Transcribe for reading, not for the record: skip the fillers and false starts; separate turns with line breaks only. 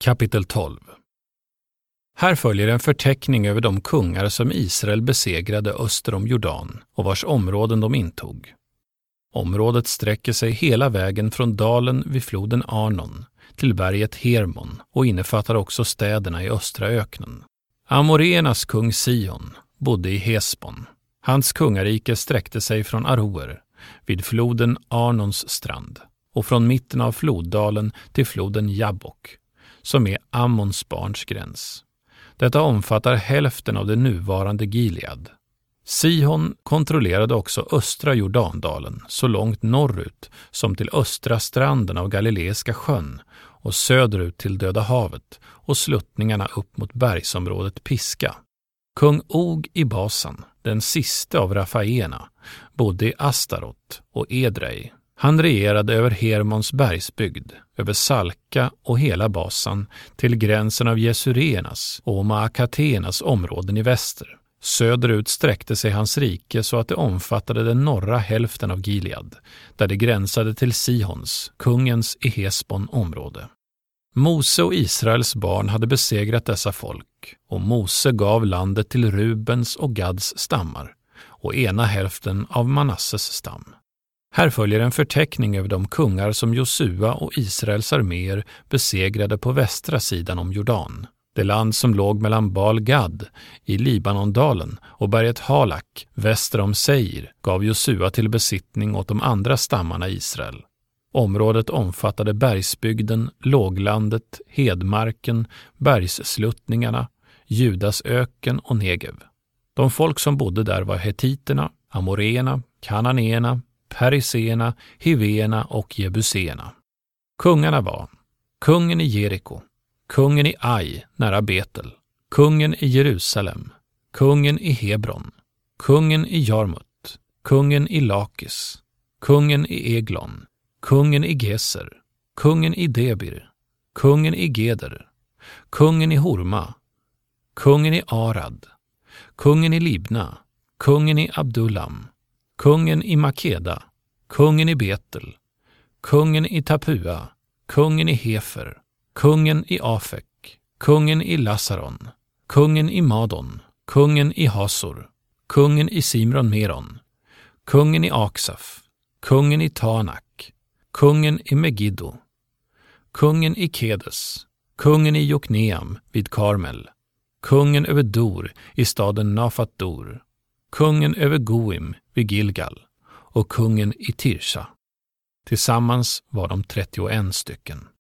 Kapitel 12. Här följer en förteckning över de kungar som Israel besegrade öster om Jordan och vars områden de intog. Området sträcker sig hela vägen från dalen vid floden Arnon till berget Hermon och innefattar också städerna i östra öknen. Amoreernas kung Sihon bodde i Hesbon. Hans kungarike sträckte sig från Aroer vid floden Arnons strand och från mitten av floddalen till floden Jabbok, som är Ammons barns gräns. Detta omfattar hälften av det nuvarande Gilead. Sihon kontrollerade också östra Jordandalen så långt norrut som till östra stranden av Galileiska sjön och söderut till Döda havet och sluttningarna upp mot bergsområdet Piska. Kung Og i Basan, den siste av Rafaena, bodde i Astarot och Edrei. Han regerade över Hermons bergsbygd, över Salka och hela Basan till gränsen av Jesurenas och Maakatenas områden i väster. Söderut sträckte sig hans rike så att det omfattade den norra hälften av Gilead, där det gränsade till Sihons, kungens i Hesbon område. Mose och Israels barn hade besegrat dessa folk, och Mose gav landet till Rubens och Gads stammar och ena hälften av Manasses stam. Här följer en förteckning över de kungar som Josua och Israels arméer besegrade på västra sidan om Jordan. Det land som låg mellan Baal-Gad i Libanondalen och berget Halak väster om Seir gav Josua till besittning åt de andra stammarna i Israel. Området omfattade bergsbygden, låglandet, hedmarken, bergssluttningarna, Judas öken och Negev. De folk som bodde där var hetiterna, amoreerna, kananéerna, periséerna, hivéerna och jebuséerna. Kungarna var kungen i Jeriko, kungen i Ai nära Betel, kungen i Jerusalem, kungen i Hebron, kungen i Jarmut, kungen i Lakis, kungen i Eglon, kungen i Geser, kungen i Debir, kungen i Geder, kungen i Horma, kungen i Arad, kungen i Libna, kungen i Abdullam, kungen i Makeda, kungen i Betel, kungen i Tapua, kungen i Hefer, kungen i Afek, kungen i Lasaron, kungen i Madon, kungen i Hasor, kungen i Simron Meron, kungen i Aksaf, kungen i Tanak, kungen i Megiddo, kungen i Kedes, kungen i Jokneam vid Karmel, kungen över Dor i staden Nafat Dor, kungen över Goim vid Gilgal och kungen i Tirsha. Tillsammans var de 31 stycken.